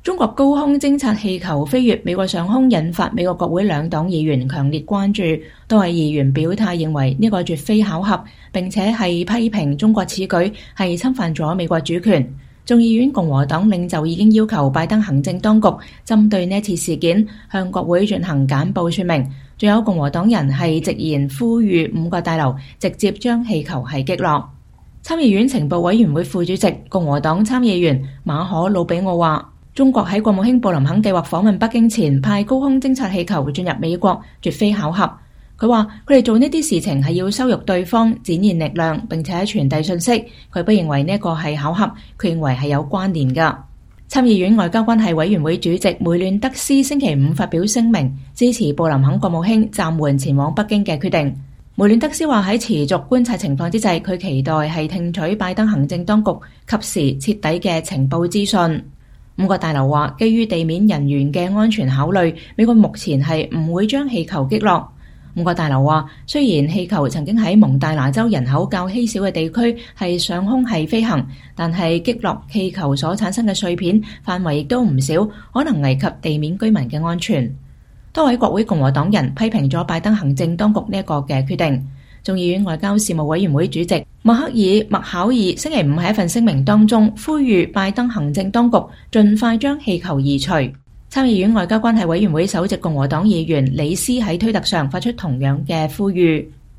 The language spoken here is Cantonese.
中國高空偵察氣球飛越美國上空，引發美國國會兩黨議員強烈關注。多位議員表態認為呢個絕非巧合，並且係批評中國此舉係侵犯咗美國主權。眾議院共和黨領袖已經要求拜登行政當局針對呢次事件向國會進行簡報說明。仲有共和黨人係直言呼籲五角大樓直接將氣球係擊落。參議院情報委員會副主席共和黨參議員馬可魯比奧話，中國喺國務卿布林肯計劃訪問北京前派高空偵察氣球進入美國，絕非巧合。佢話佢哋做呢啲事情係要羞辱對方，展現力量，並且傳遞信息。佢不認為呢個係巧合，佢認為係有關聯㗎。參議院外交關係委員會主席梅亂德斯星期五發表聲明，支持布林肯國務卿暫緩前往北京嘅決定。梅亂德斯話喺持續觀察情況之際，佢期待係聽取拜登行政當局及時徹底嘅情報資訊。五角大樓話，基於地面人員嘅安全考慮，美國目前係唔會將氣球擊落。五角大樓話，雖然氣球曾經喺蒙大拿州人口較稀少嘅地區係上空係飛行，但係擊落氣球所產生嘅碎片範圍亦都唔少，可能危及地面居民嘅安全。多位國會共和黨人批評咗拜登行政當局呢一個嘅決定。眾議院外交事務委員會主席麥克爾麥考爾星期五喺一份聲明當中呼籲拜登行政當局盡快將氣球移除。參議院外交關係委員會首席共和黨議員李斯喺推特上發出同樣嘅呼籲。